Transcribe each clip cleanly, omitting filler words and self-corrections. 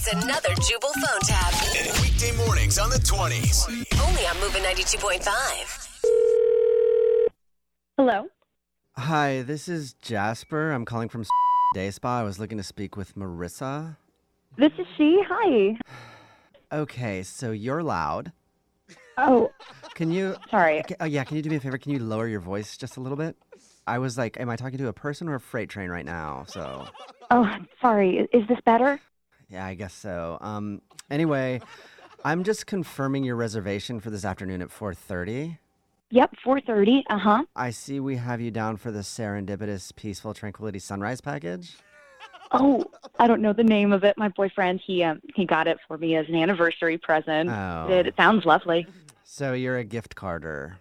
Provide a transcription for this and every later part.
It's another Jubal phone tab. Weekday mornings on the 20s. Only on Moving 92.5. Hello? Hi, this is Jasper. I'm calling from Day Spa. I was looking to speak with Marissa. This is she. Hi. Okay, so you're loud. Oh, Can you... sorry. can you do me a favor? Can you lower your voice just a little bit? I was like, am I talking to a person or a freight train right now? So, Oh, sorry. Is this better? yeah, I guess so. Anyway, I'm just confirming your reservation for this afternoon at 4:30. Yep, 4:30. Uh-huh. I see we have you down for the Serendipitous Peaceful Tranquility Sunrise package. Oh, I don't know the name of it. My boyfriend, he got it for me as an anniversary present. Oh. It sounds lovely. So you're a gift carder.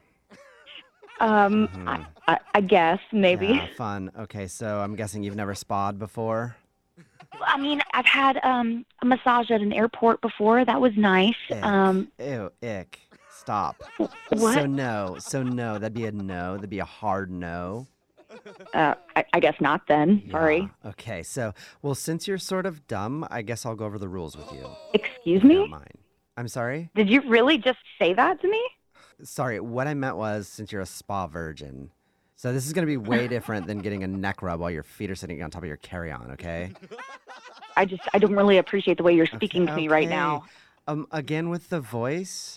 I guess, maybe. Yeah, fun. Okay, so I'm guessing you've never spa'd before? I mean, I've had a massage at an airport before. That was nice. Ick. Ew, ick. Stop. What? So no. That'd be a no. That'd be a hard no. I guess not then. Sorry. Yeah. Okay, so, well, since you're sort of dumb, I guess I'll go over the rules with you. Excuse If you don't me? mind. I'm sorry? Did you really just say that to me? Sorry, what I meant was since you're a spa virgin. So this is going to be way different than getting a neck rub while your feet are sitting on top of your carry-on, okay? I don't really appreciate the way you're speaking to me right Okay. now. Again with the voice?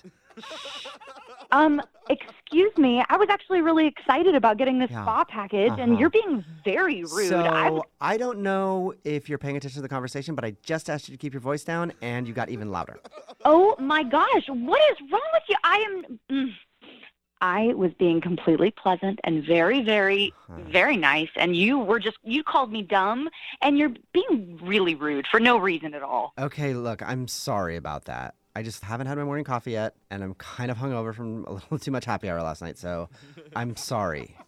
Excuse me. I was actually really excited about getting this Yeah. spa package, and Uh-huh. you're being very rude. So I don't know if you're paying attention to the conversation, but I just asked you to keep your voice down, and you got even louder. Oh my gosh, what is wrong with you? I was being completely pleasant and very, very, very nice, and you called me dumb, and you're being really rude for no reason at all. Okay, look, I'm sorry about that. I just haven't had my morning coffee yet, and I'm kind of hungover from a little too much happy hour last night, so I'm sorry.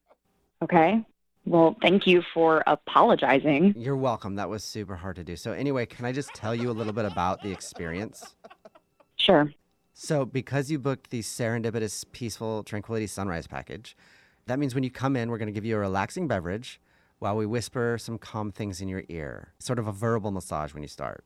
Okay? Well, thank you for apologizing. You're welcome. That was super hard to do. So anyway, can I just tell you a little bit about the experience? Sure. So because you booked the Serendipitous Peaceful Tranquility Sunrise package, that means when you come in, we're going to give you a relaxing beverage while we whisper some calm things in your ear. Sort of a verbal massage when you start.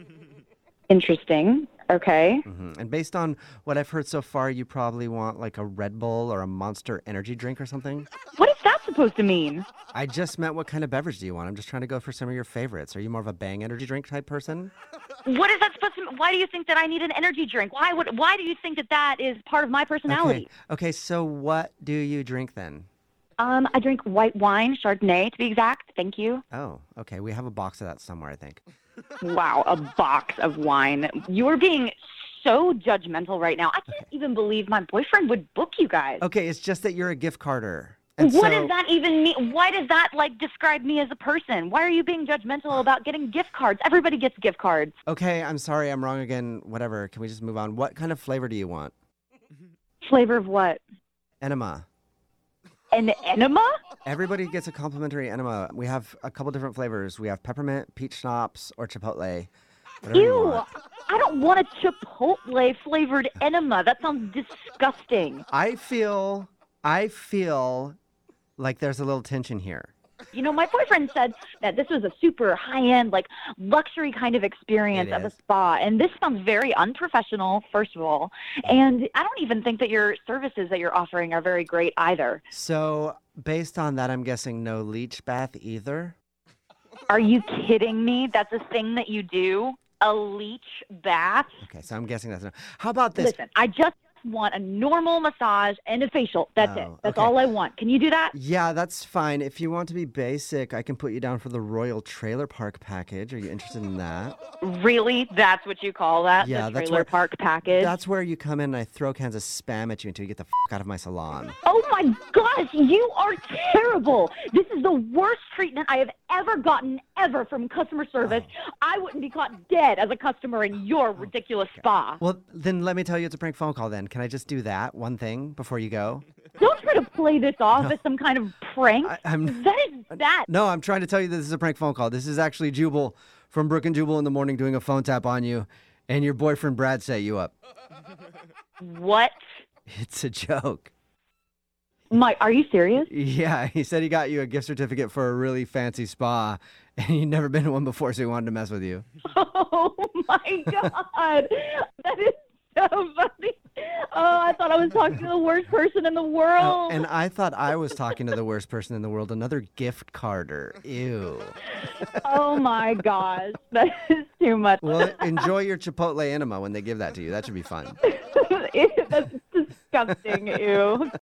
Interesting. Okay. And based on what I've heard so far, you probably want like a Red Bull or a Monster energy drink or something. What is that supposed to mean? I just meant what kind of beverage do you want? I'm just trying to go for some of your favorites. Are you more of a Bang energy drink type person? What is that supposed to mean? Why do you think that I need an energy drink? Why do you think that is part of my personality? Okay, so what do you drink then? I drink white wine, Chardonnay to be exact. Thank you. Oh, okay. We have a box of that somewhere, I think. Wow, a box of wine. You are being so judgmental right now. I can't even believe my boyfriend would book you guys. Okay, it's just that you're a gift carder. And What so- does that even mean? Why does that, describe me as a person? Why are you being judgmental about getting gift cards? Everybody gets gift cards. Okay, I'm sorry. I'm wrong again. Whatever. Can we just move on? What kind of flavor do you want? Flavor of what? Enema. An enema? Everybody gets a complimentary enema. We have a couple different flavors. We have peppermint, peach schnapps, or chipotle. Whatever you Ew, want. I don't want a Chipotle flavored enema. That sounds disgusting. I feel like there's a little tension here. You know, my boyfriend said that this was a super high-end, luxury kind of experience It at the is. spa. And this sounds very unprofessional, first of all. And I don't even think that your services that you're offering are very great either. So, based on that, I'm guessing no leech bath either. Are you kidding me? That's a thing that you do? A leech bath? Okay, so I'm guessing that's no. How about this? Listen, I just want a normal massage and a facial. That's it. Oh, That's okay. all I want. Can you do that? Yeah, that's fine. If you want to be basic, I can put you down for the Royal Trailer Park package. Are you interested in that? Really? That's what you call that? Yeah, the that's trailer what- park package? That's where you come in and I throw cans of Spam at you until you get the out of my salon. Oh my gosh, you are terrible. This is the worst treatment I have ever gotten ever from customer service. I wouldn't be caught dead as a customer in your ridiculous spa. Well, then let me tell you it's a prank phone call then. Can I just do that one thing before you go? Don't try to play this off as some kind of prank. I'm That is that. No, I'm trying to tell you this is a prank phone call. This is actually Jubal from Brook and Jubal in the morning doing a phone tap on you, and your boyfriend Brad set you up. What? It's a joke. Mike, are you serious? Yeah, he said he got you a gift certificate for a really fancy spa, and you'd never been to one before, so he wanted to mess with you. Oh my God. That is so funny. Oh, I thought I was talking to the worst person in the world. And I thought I was talking to the worst person in the world, another gift carder. Ew. Oh my gosh. That is too much. Well, enjoy your Chipotle enema when they give that to you. That should be fun. That's disgusting. Ew.